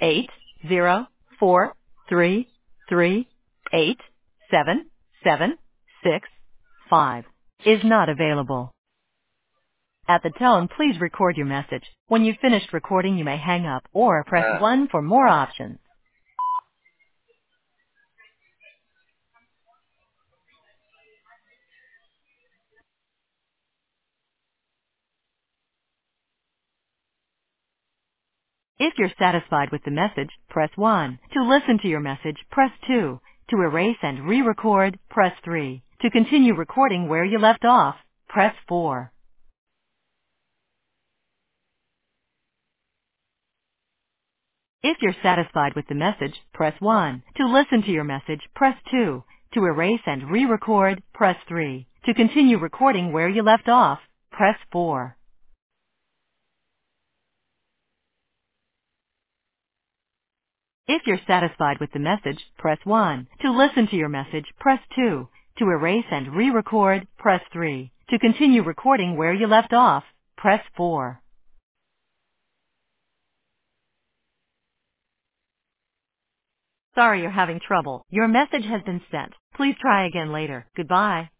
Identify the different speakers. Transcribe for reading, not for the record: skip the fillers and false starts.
Speaker 1: 804338776 is not available. At the tone, please record your message. When you've finished recording, you may hang up or press 1 for more options. If you're satisfied with the message, press 1. To listen to your message, press 2. To erase and re-record, press 3. To continue recording where you left off, press 4. If you're satisfied with the message, press 1. To listen to your message, press 2. To erase and re-record, press 3. To continue recording where you left off, press 4. If you're satisfied with the message, press 1. To listen to your message, press 2. To erase and re-record, press 3. To continue recording where you left off, press 4. Sorry you're having trouble. Your message has been sent. Please try again later. Goodbye.